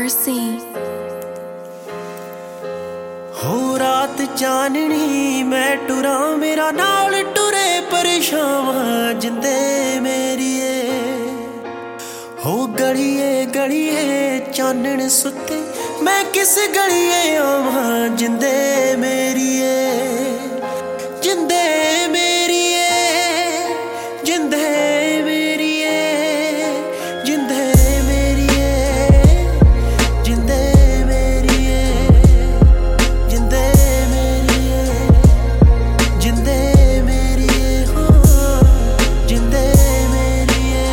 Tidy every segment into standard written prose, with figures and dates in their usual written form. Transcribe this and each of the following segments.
RC हो रात चाननी मैं टुरा मेरा नाल टुरे परेशान जिंदे मेरिए हो गलिए गलिए चानन सुते मैं किस गलिए आवां जिंदे मेरिए जिंदे मेरिए जिंदे मेरिए जिंदे मेरिए जिंदे मेरिए जिंदे मेरिए जिंदे मेरिए हो जिंदे मेरिए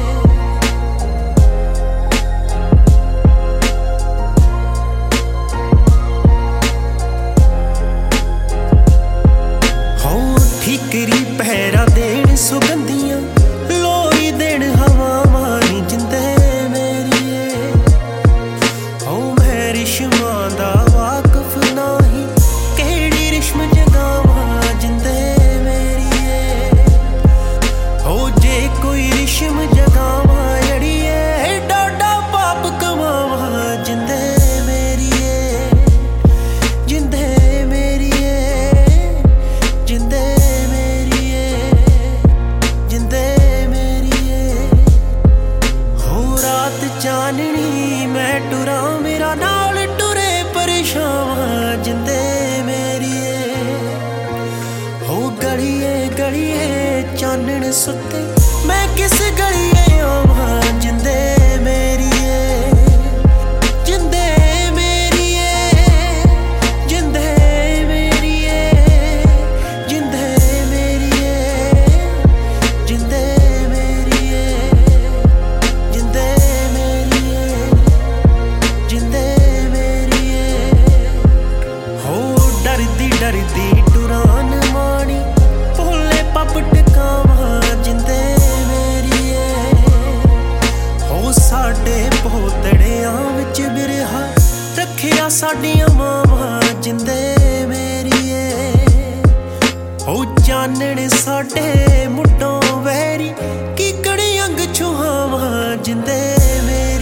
हो ठीकरी पहरा देन सुगंधियां लोई देन हवा मानी जिंदे मेरिए हो मैं रिश्मा दा वाकफ नाही केड़ी रिश्म जगावां जिंदे मेरिए हो जे कोई रिश्म जगावां जड़िए डाडा पाप कमावां जिंदे मेरिए जिंदे मेरिए जिंदे मेरिए जिंदे मेरिए हो रात चाननी मैं टुरा मेरा नाल टुरे परेशान जिंदे मेरिए हो गलिए गलिए चानन सुते मैं किस गलिए आवां जिंदे मेरिए जिंदे मेरिए जिंदे मेरिए जिंदे मेरिए जिंदे मेरिए जिंदे मेरिए जिंदे मेरिए हो डरदी टुरान मानी भोले पप टकावां जिंदे मेरिए हो साडे पोतड़ियां विच बिरहा रखिया साडियां मावां जिंदे मेरिए हो चानण साडे मुड्डों वैरी कीकड़ी अंग छुहावां जिंदे मेरिए।